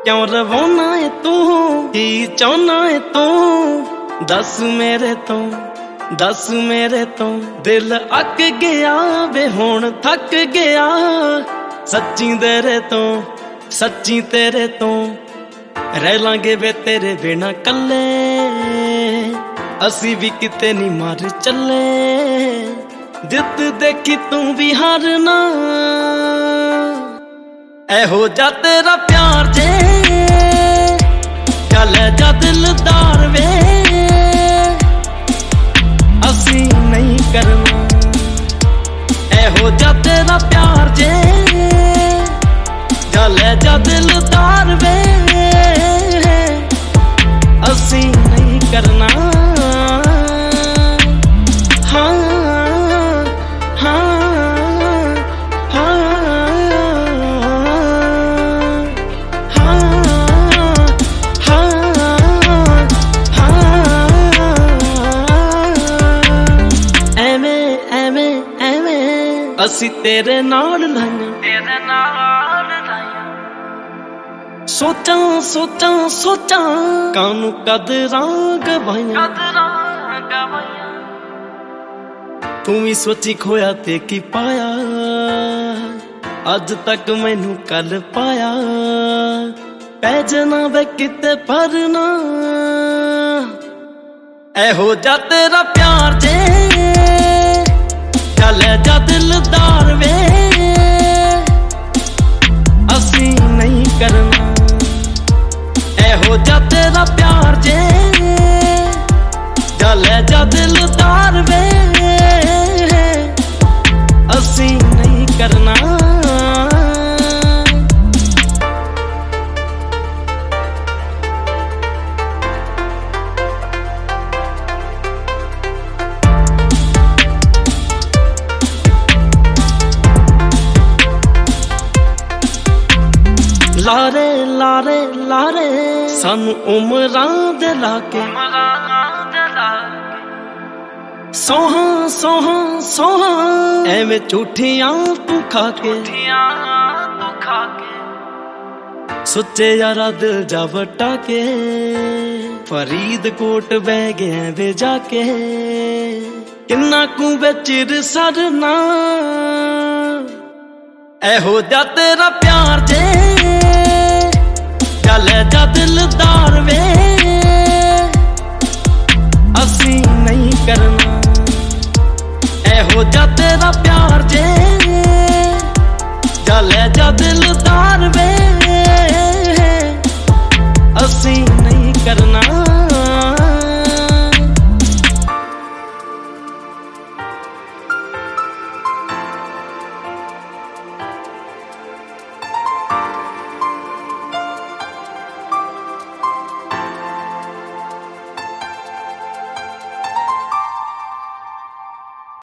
क्यों रवाना है तू की चाहना है तू दस मेरे तो दिल अक गया वे हुण थक गया सच्ची तेरे तो रह लांगे वे तेरे बिना कल्ले असी भी किते नहीं मार चले जित देखी तू भी हारना ऐहो जा तेरा प्यार जे चल जा दिलदार वे असी नहीं करना ऐहो जा तेरा प्यार जे चल जा दिलदार वे असी नहीं करना असी तेरे नाल लाइया सोचा कानू कदरां गवाइयां तू भी सोची खोया ते की पाया अज तक मैनू कल पाया पै जना वे किते भरना ऐहो जा तेरा प्यार जे चल जा दिलदार वे असी नहीं करना ऐहो जा तेरा प्यार जे चल जा दिलदार वे असी नहीं करना लारे सानू उमरां दे लाके सोहा एवें झूठियां तू खाके सुच्चे यारा दिल जा वटा के फरीदकोट बह गए वे जाके किन्ना कू बेचिर सरना ऐहो जा तेरा प्यार जे चल जा दिलदार वे असी नहीं करना ऐहो जा तेरा प्यार जे